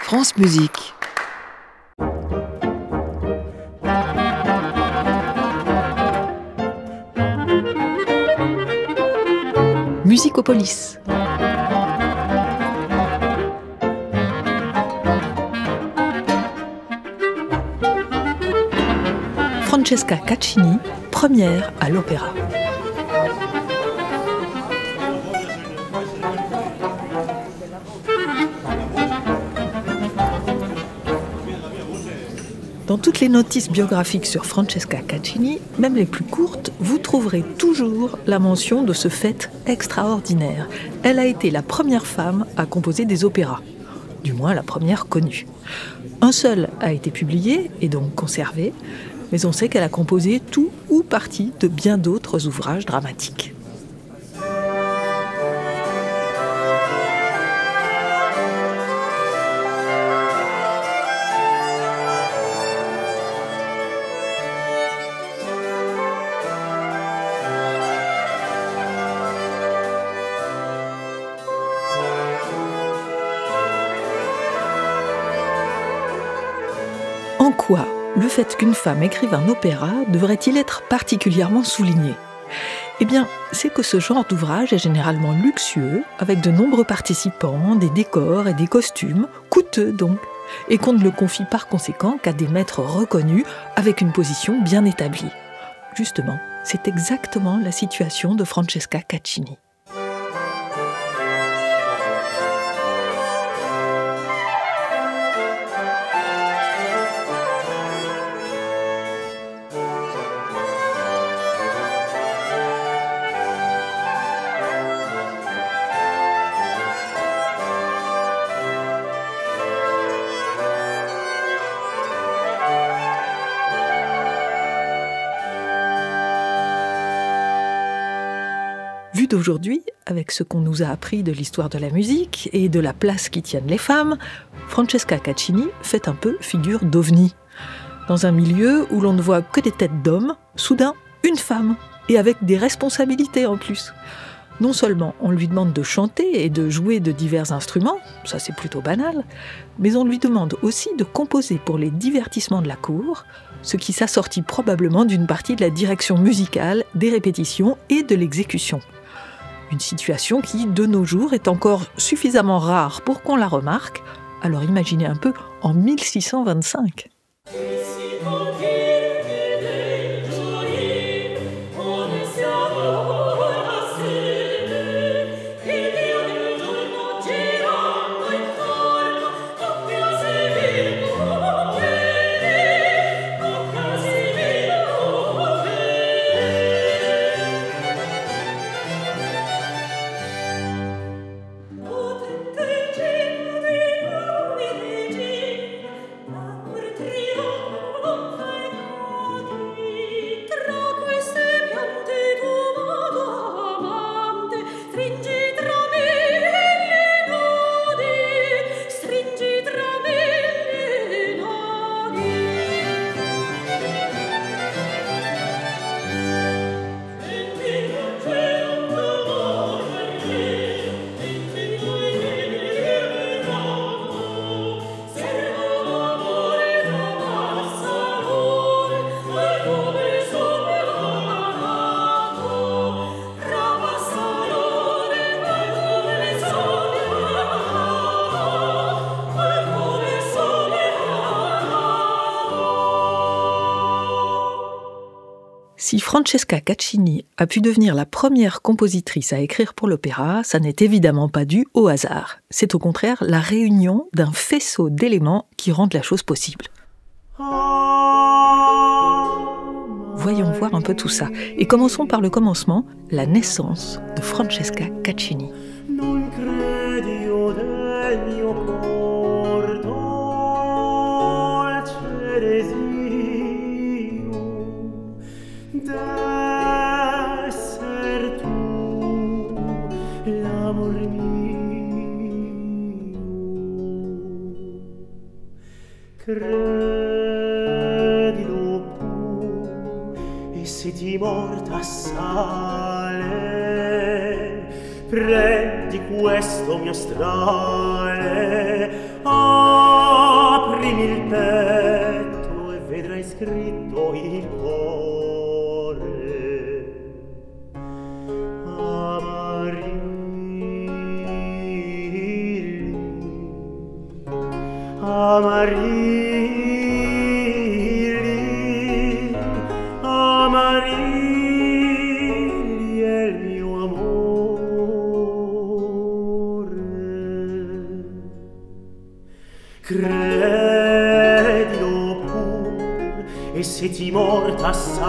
France Musique. Musicopolis. Francesca Caccini, première à l'opéra. Dans toutes les notices biographiques sur Francesca Caccini, même les plus courtes, vous trouverez toujours la mention de ce fait extraordinaire. Elle a été la première femme à composer des opéras, du moins la première connue. Un seul a été publié et donc conservé, mais on sait qu'elle a composé tout ou partie de bien d'autres ouvrages dramatiques. En quoi le fait qu'une femme écrive un opéra devrait-il être particulièrement souligné ? Eh bien, c'est que ce genre d'ouvrage est généralement luxueux, avec de nombreux participants, des décors et des costumes, coûteux donc, et qu'on ne le confie par conséquent qu'à des maîtres reconnus, avec une position bien établie. Justement, c'est exactement la situation de Francesca Caccini. Vu d'aujourd'hui, avec ce qu'on nous a appris de l'histoire de la musique et de la place qu'y tiennent les femmes, Francesca Caccini fait un peu figure d'ovni. Dans un milieu où l'on ne voit que des têtes d'hommes, soudain, une femme, et avec des responsabilités en plus. Non seulement on lui demande de chanter et de jouer de divers instruments, ça c'est plutôt banal, mais on lui demande aussi de composer pour les divertissements de la cour, ce qui s'assortit probablement d'une partie de la direction musicale, des répétitions et de l'exécution. Une situation qui, de nos jours, est encore suffisamment rare pour qu'on la remarque. Alors imaginez un peu en 1625. Si Francesca Caccini a pu devenir la première compositrice à écrire pour l'opéra, ça n'est évidemment pas dû au hasard. C'est au contraire la réunion d'un faisceau d'éléments qui rendent la chose possible. Voyons voir un peu tout ça. Et commençons par le commencement, la naissance de Francesca Caccini. Credilo pur, e se ti morta assale, prendi questo mio strale. Aprimi il petto e vedrai scritto il cuore. Amarilli, Amarilli è il mio amore. Credilo pur, e se ti morta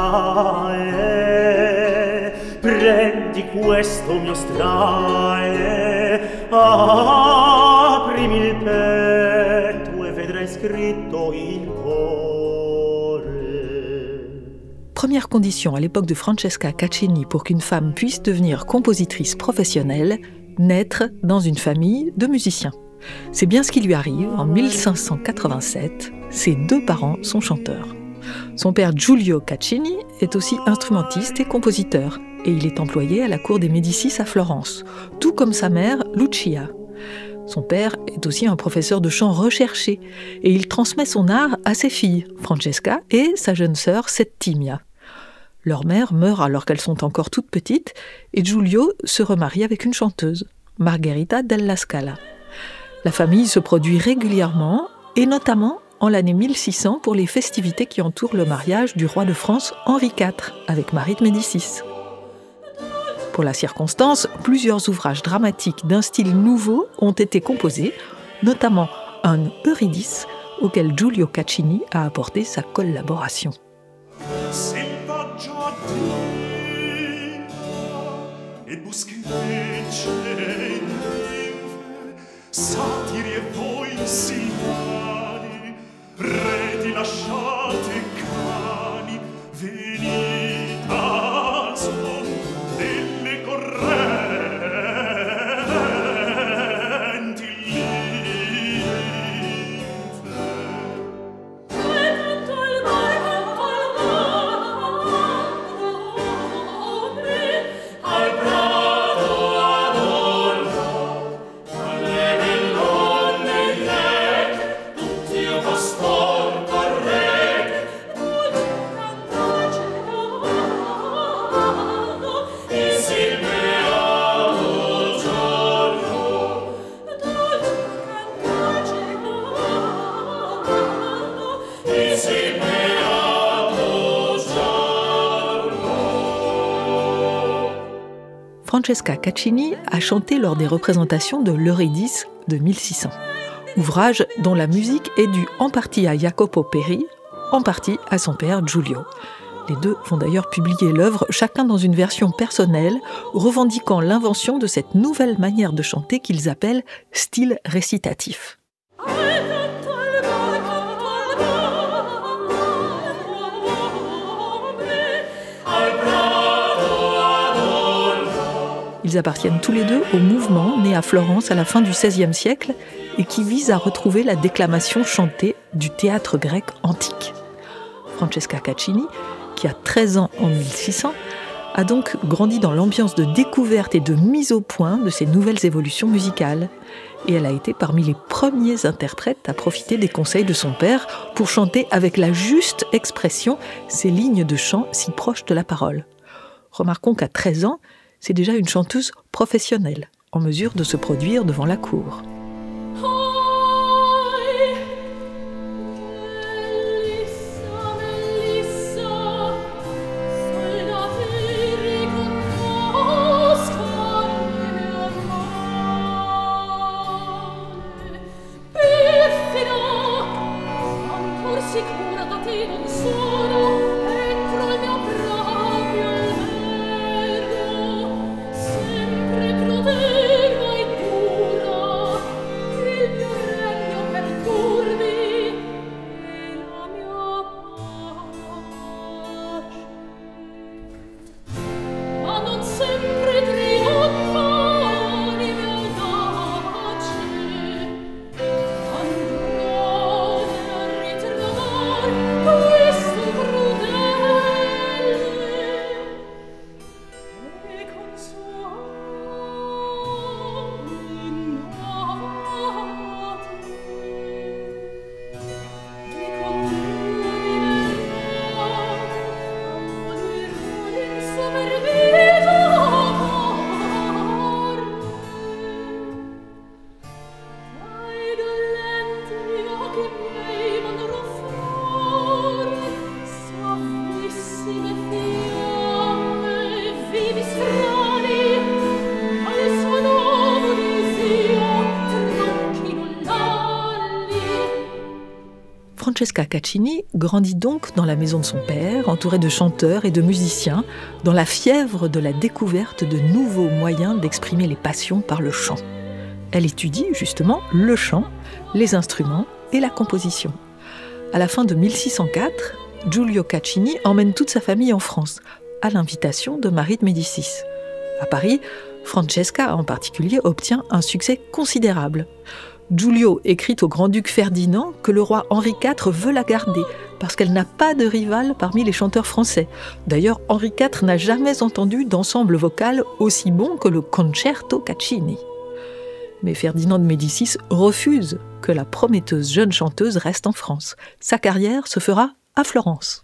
assai, prendi questo mio strae, aprimi il petto e vedrai scritto il cuore. Première condition à l'époque de Francesca Caccini pour qu'une femme puisse devenir compositrice professionnelle, naître dans une famille de musiciens. C'est bien ce qui lui arrive en 1587. Ses deux parents sont chanteurs. Son père Giulio Caccini est aussi instrumentiste et compositeur, et il est employé à la cour des Médicis à Florence, tout comme sa mère Lucia. Son père est aussi un professeur de chant recherché, et il transmet son art à ses filles, Francesca et sa jeune sœur Settimia. Leur mère meurt alors qu'elles sont encore toutes petites, et Giulio se remarie avec une chanteuse, Margherita della Scala. La famille se produit régulièrement, et notamment en l'année 1600 pour les festivités qui entourent le mariage du roi de France Henri IV avec Marie de Médicis. Pour la circonstance, plusieurs ouvrages dramatiques d'un style nouveau ont été composés, notamment un Eurydice auquel Giulio Caccini a apporté sa collaboration. Satiri e voi signori, preti lasciate cani, venite al suon delle correnti linfe. E tanto il mare, al prato adorno, Francesca Caccini a chanté lors des représentations de l'Eurydice de 1600. Ouvrage dont la musique est due en partie à Jacopo Peri, en partie à son père Giulio. Les deux vont d'ailleurs publier l'œuvre, chacun dans une version personnelle, revendiquant l'invention de cette nouvelle manière de chanter qu'ils appellent style récitatif. Ils appartiennent tous les deux au mouvement né à Florence à la fin du XVIe siècle et qui vise à retrouver la déclamation chantée du théâtre grec antique. Francesca Caccini, qui a 13 ans en 1600, a donc grandi dans l'ambiance de découverte et de mise au point de ces nouvelles évolutions musicales. Et elle a été parmi les premiers interprètes à profiter des conseils de son père pour chanter avec la juste expression ces lignes de chant si proches de la parole. Remarquons qu'à 13 ans, c'est déjà une chanteuse professionnelle, en mesure de se produire devant la cour. Francesca Caccini grandit donc dans la maison de son père, entourée de chanteurs et de musiciens, dans la fièvre de la découverte de nouveaux moyens d'exprimer les passions par le chant. Elle étudie justement le chant, les instruments et la composition. À la fin de 1604, Giulio Caccini emmène toute sa famille en France, à l'invitation de Marie de Médicis. À Paris, Francesca en particulier obtient un succès considérable. Giulio écrit au grand-duc Ferdinand que le roi Henri IV veut la garder parce qu'elle n'a pas de rival parmi les chanteurs français. D'ailleurs, Henri IV n'a jamais entendu d'ensemble vocal aussi bon que le Concerto Caccini. Mais Ferdinand de Médicis refuse que la prometteuse jeune chanteuse reste en France. Sa carrière se fera à Florence.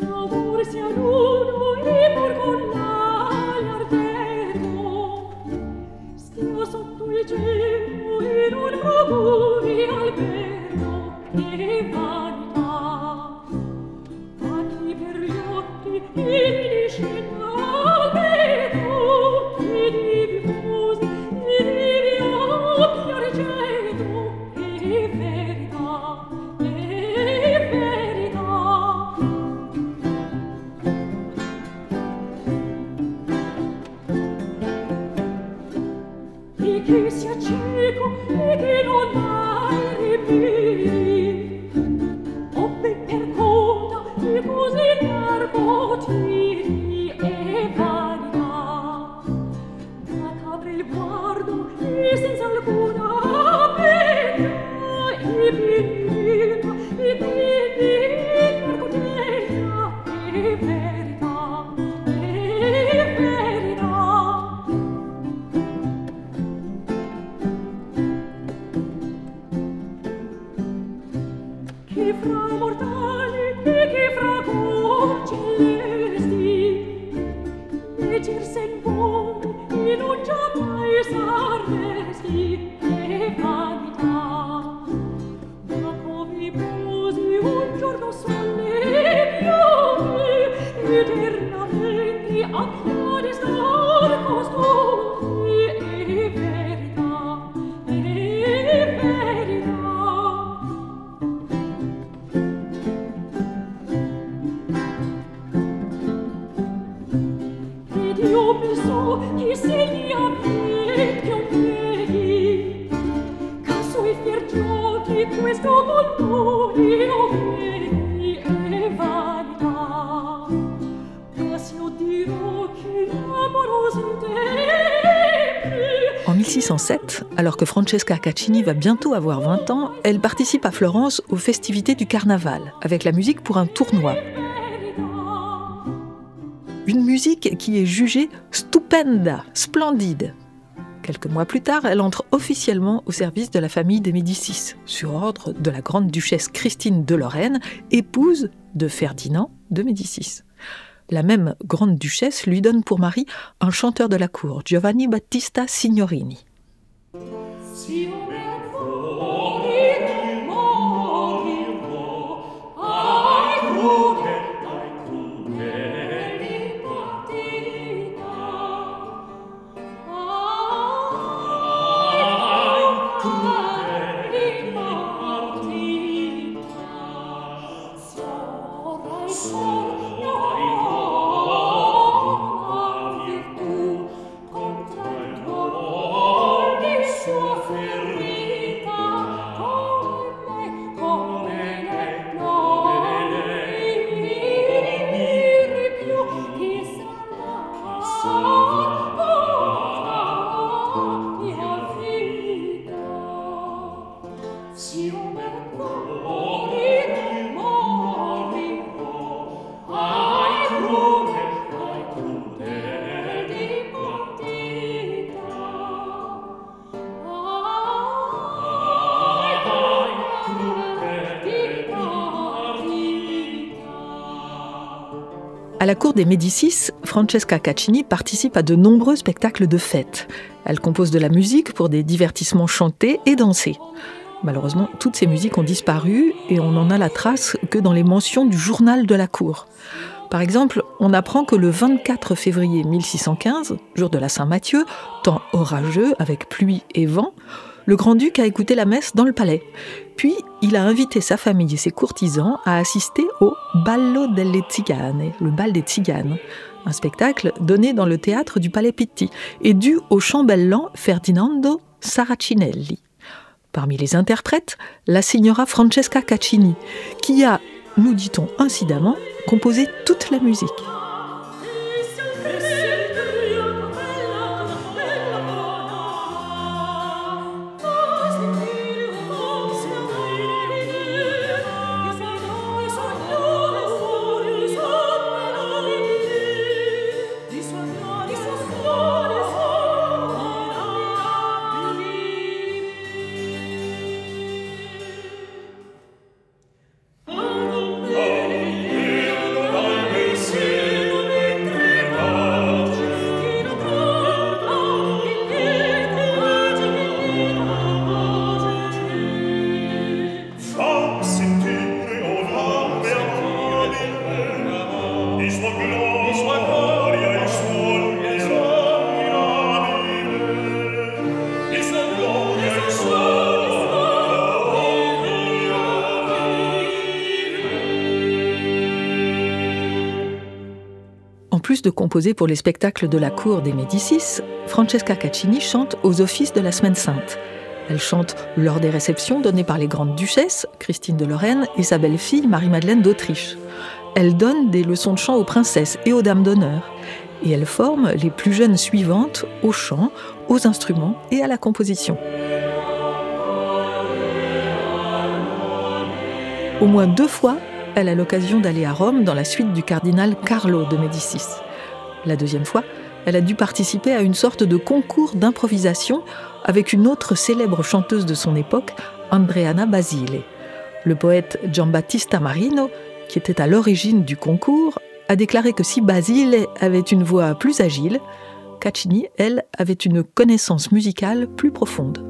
Che sia cieco e che non mai ripiri, obbe per conta e così largo tiri e vanità, da capre il guardo e senza alcuna pena, e finita, e quindi per contenta e verità, e verità. Che fra mortali e che fra cor celesti leggerse in voi e non già mai sarresti e vanità da come posi un giorno sole piove eternamente a piedi star costui e verità e verità. Io penso che segni a me che un piedi, caso e fier giochi questo volto io vedi e vanità. Ma se io dirò che l'amorosité. En 1607, alors que Francesca Caccini va bientôt avoir 20 ans, elle participe à Florence aux festivités du carnaval, avec la musique pour un tournoi. Une musique qui est jugée stupenda, splendide. Quelques mois plus tard, elle entre officiellement au service de la famille des Médicis, sur ordre de la grande duchesse Christine de Lorraine, épouse de Ferdinand de Médicis. La même grande duchesse lui donne pour mari un chanteur de la cour, Giovanni Battista Signorini. À la cour des Médicis, Francesca Caccini participe à de nombreux spectacles de fête. Elle compose de la musique pour des divertissements chantés et dansés. Malheureusement, toutes ces musiques ont disparu et on n'en a la trace que dans les mentions du journal de la cour. Par exemple, on apprend que le 24 février 1615, jour de la Saint-Matthieu, temps orageux avec pluie et vent, le grand-duc a écouté la messe dans le palais. Puis, il a invité sa famille et ses courtisans à assister au Ballo delle Zigane, le bal des tziganes, un spectacle donné dans le théâtre du Palais Pitti et dû au chambellan Ferdinando Saracinelli. Parmi les interprètes, la signora Francesca Caccini, qui a, nous dit-on incidemment, composé toute la musique. En plus de composer pour les spectacles de la cour des Médicis, Francesca Caccini chante aux offices de la Semaine Sainte. Elle chante lors des réceptions données par les grandes duchesses, Christine de Lorraine et sa belle-fille Marie-Madeleine d'Autriche. Elle donne des leçons de chant aux princesses et aux dames d'honneur. Et elle forme les plus jeunes suivantes au chant, aux instruments et à la composition. Au moins 2 fois, elle a l'occasion d'aller à Rome dans la suite du cardinal Carlo de Médicis. La 2e fois, elle a dû participer à une sorte de concours d'improvisation avec une autre célèbre chanteuse de son époque, Andreana Basile. Le poète Giambattista Marino, qui était à l'origine du concours, a déclaré que si Basile avait une voix plus agile, Caccini, elle, avait une connaissance musicale plus profonde.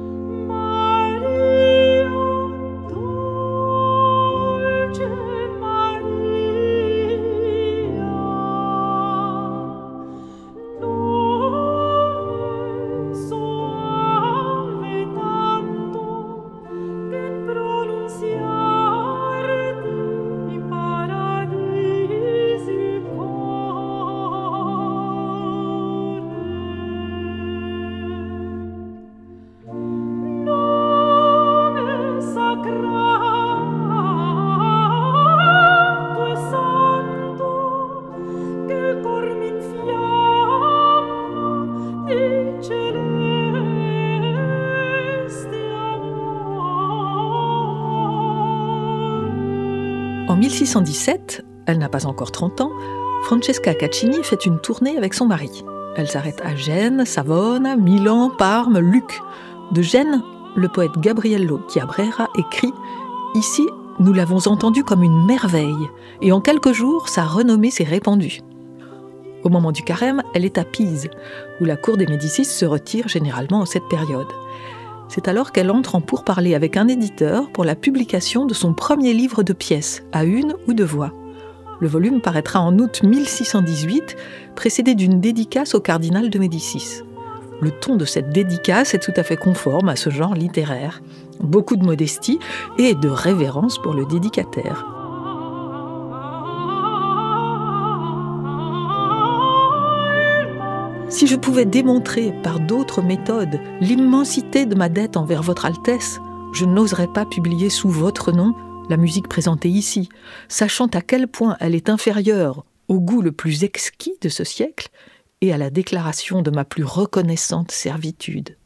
En 1617, elle n'a pas encore 30 ans, Francesca Caccini fait une tournée avec son mari. Elle s'arrête à Gênes, Savone, Milan, Parme, Lucques. De Gênes, le poète Gabriello Chiabrera écrit « Ici, nous l'avons entendu comme une merveille, et en quelques jours, sa renommée s'est répandue. » Au moment du carême, elle est à Pise, où la cour des Médicis se retire généralement en cette période. C'est alors qu'elle entre en pourparlers avec un éditeur pour la publication de son premier livre de pièces, à 1 ou 2 voix. Le volume paraîtra en août 1618, précédé d'une dédicace au cardinal de Médicis. Le ton de cette dédicace est tout à fait conforme à ce genre littéraire. Beaucoup de modestie et de révérence pour le dédicataire. Si je pouvais démontrer par d'autres méthodes l'immensité de ma dette envers votre Altesse, je n'oserais pas publier sous votre nom la musique présentée ici, sachant à quel point elle est inférieure au goût le plus exquis de ce siècle et à la déclaration de ma plus reconnaissante servitude.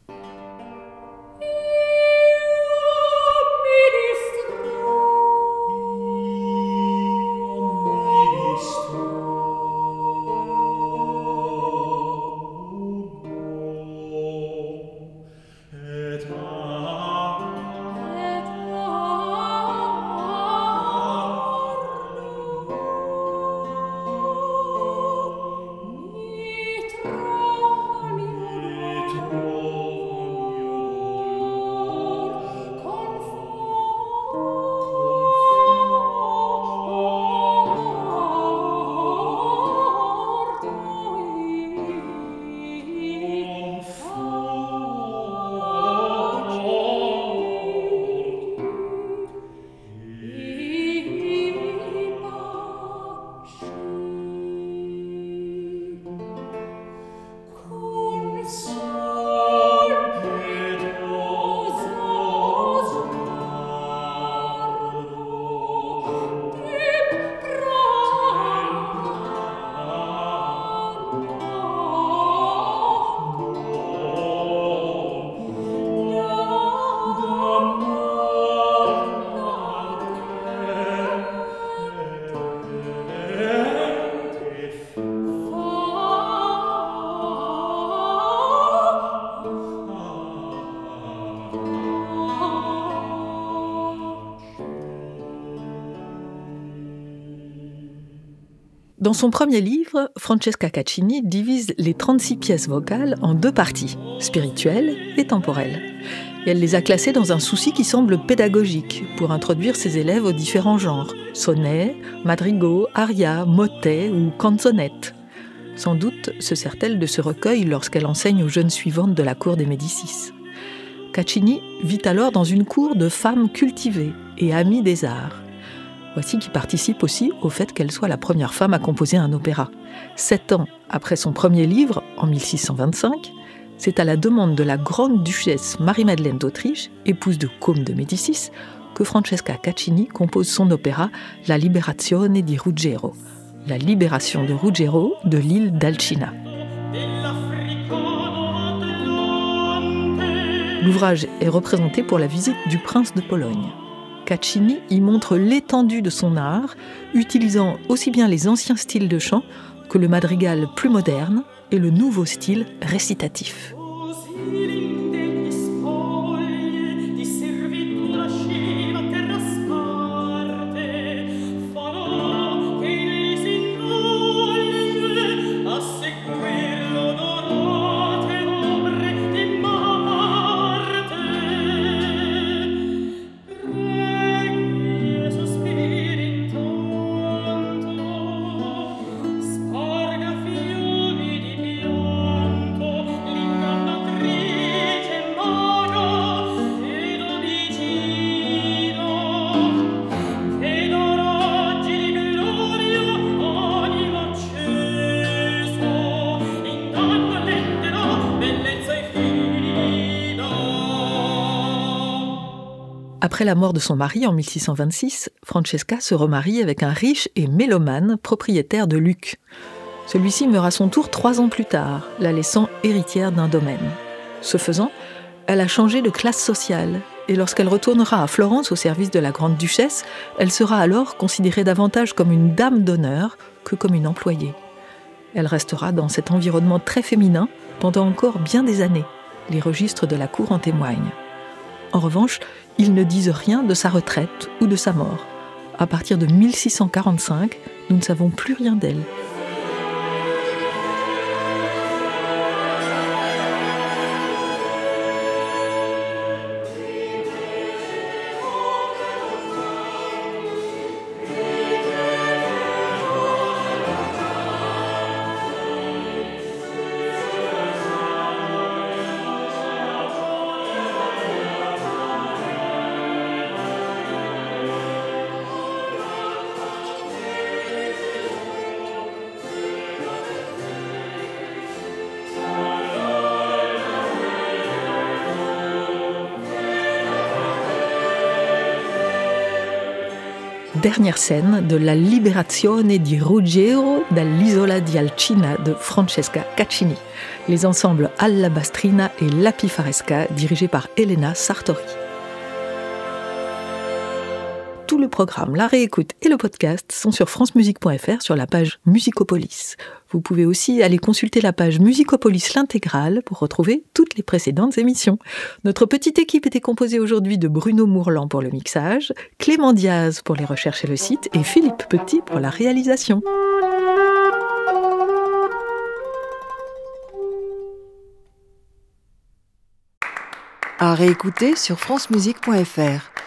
Dans son premier livre, Francesca Caccini divise les 36 pièces vocales en 2 parties, spirituelles et temporelles. Et elle les a classées dans un souci qui semble pédagogique, pour introduire ses élèves aux différents genres, sonnets, madrigaux, arias, motets ou canzonettes. Sans doute se sert-elle de ce recueil lorsqu'elle enseigne aux jeunes suivantes de la cour des Médicis. Caccini vit alors dans une cour de femmes cultivées et amies des arts. Voici qui participe aussi au fait qu'elle soit la première femme à composer un opéra. 7 ans après son premier livre, en 1625, c'est à la demande de la grande duchesse Marie-Madeleine d'Autriche, épouse de Côme de Médicis, que Francesca Caccini compose son opéra La Liberazione di Ruggiero, la libération de Ruggiero de l'île d'Alcina. L'ouvrage est représenté pour la visite du prince de Pologne. Caccini y montre l'étendue de son art, utilisant aussi bien les anciens styles de chant que le madrigal plus moderne et le nouveau style récitatif. Après la mort de son mari en 1626, Francesca se remarie avec un riche et mélomane propriétaire de Lucques. Celui-ci meurt à son tour 3 ans plus tard, la laissant héritière d'un domaine. Ce faisant, elle a changé de classe sociale et lorsqu'elle retournera à Florence au service de la grande duchesse, elle sera alors considérée davantage comme une dame d'honneur que comme une employée. Elle restera dans cet environnement très féminin pendant encore bien des années. Les registres de la cour en témoignent. En revanche, ils ne disent rien de sa retraite ou de sa mort. À partir de 1645, nous ne savons plus rien d'elle. Dernière scène de La Liberazione di Ruggiero dall'Isola di Alcina de Francesca Caccini, les ensembles Alla Bastrina et La Pifaresca dirigés par Elena Sartori. Tout le programme, la réécoute et le podcast sont sur francemusique.fr sur la page Musicopolis. Vous pouvez aussi aller consulter la page Musicopolis l'intégrale pour retrouver toutes les précédentes émissions. Notre petite équipe était composée aujourd'hui de Bruno Mourlan pour le mixage, Clément Diaz pour les recherches et le site et Philippe Petit pour la réalisation. À réécouter sur francemusique.fr.